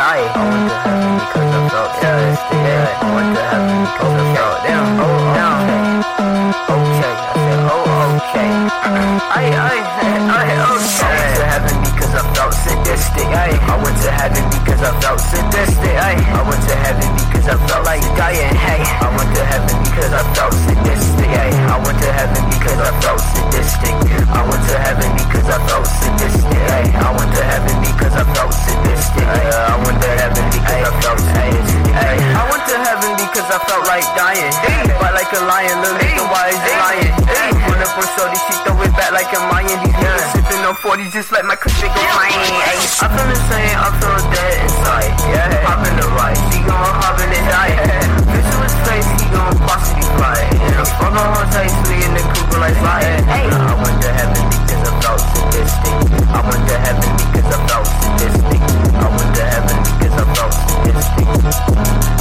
die. I went to heaven because I felt sadistic. I went to heaven because I felt down. Okay. I said, okay. I went to heaven because I felt sadistic. I went to heaven because I felt sadistic. I went to heaven because I felt like dying. Hey, I went to heaven because I felt sadistic. I went to heaven because I felt sadistic. I went to heaven because I felt sadistic. I went to heaven because I felt sadistic. I went to heaven because I felt sadistic. I went to heaven because I felt like dying. Fight like a lion, little nigga, why is you lying? Run up on shorty, she throw it back like a Mayan. These niggas sipping on 40, just let my cushion go flying. I feel insane, I feel dead inside. Hop in the ride, she gon' hop in and die. Bitch to his face, he gon' possibly fly. And I'm fucking on tight, sweet in the cougar like fire. I went to heaven because I felt sadistic. I went to heaven because I felt sadistic. I went to heaven because I felt sadistic.